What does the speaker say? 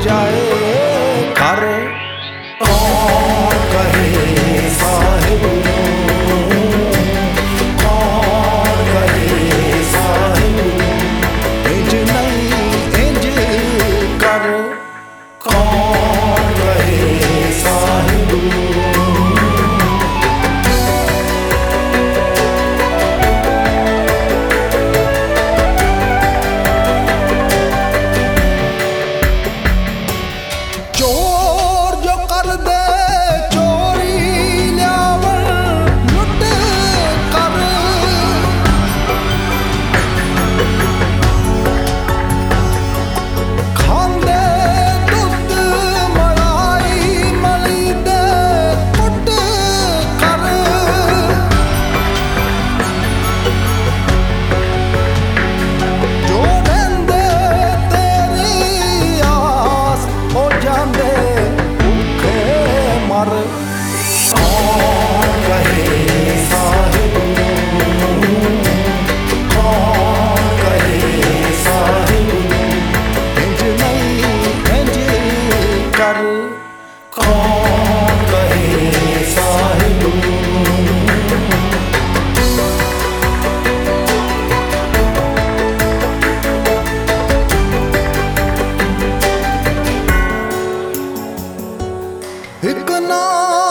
जाए घर। कौन कहे साहिब कौन कहे साहिब इंज नहीं इंज कर। कौन कहे साहिब चोर जो कर दे चोरी लियावन लुट कर। खांदे दुध मलाई मली दे कुट कर। जो रहिंदे तेरी आस हो जांदे भुखे मर। कौन कहे साहिब कौन कहे साहिब इंज नहीं इंज कर। कौन कहे साहिब एक ना